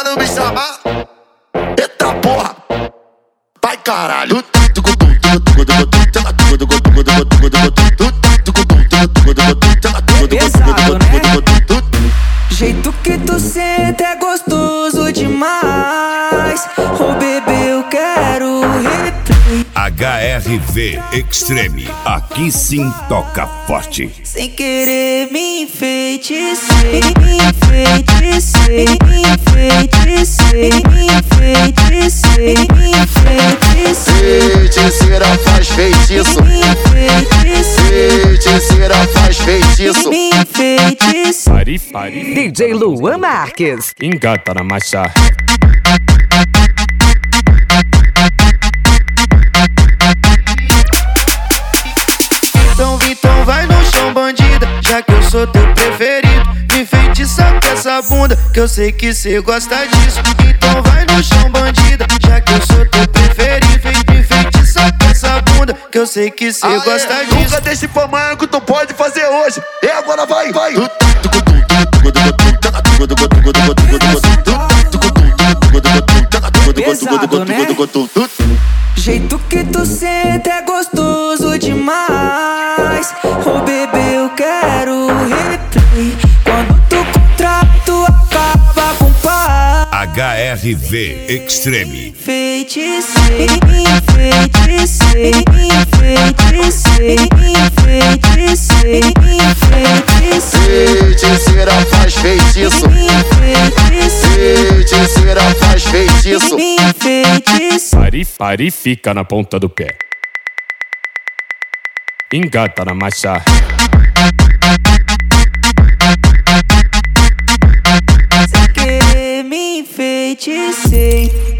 Pra não me chamar, eita porra, vai caralho. Pesado, né? Jeito que tu senta é gostoso demais. Ô bebê, eu quero replay. HRV Extreme, aqui sim toca forte. Sem querer me enfeitecei, me enfeitecei, me enfeitecei, me enfeitecei, me enfeitecei. Feiticeira faz feitiço, Me enfeitecei, feiticeira faz feitiço. me enfeitecei. Pari, DJ Luan Marques. engata na marcha. Então vai no chão, bandida, já que eu sou teu preferido. Me enfeitiça com essa bunda, que eu sei que cê gosta disso. Então vai no chão, bandida, já que eu sou teu preferido. Me enfeitiça com essa bunda, que eu sei que cê gosta disso. Nunca deixe pra amanhã que tu pode fazer hoje. E agora vai, vai. Pesado, né? Jeito que tu senta é gostoso demais. Ô bebê, eu quero replay. Quando tu contrato acaba com paz. HRV Extreme. Enfeitecei, me enfeitecei, me enfeitecei, me enfeitecei, me enfeitecei. Feiticeira faz feitiço, Me enfeitecei, feiticeira faz feitiço. me enfeitecei. Pari, fica na ponta do pé. Engata na marcha. Sem querer me enfeitecei.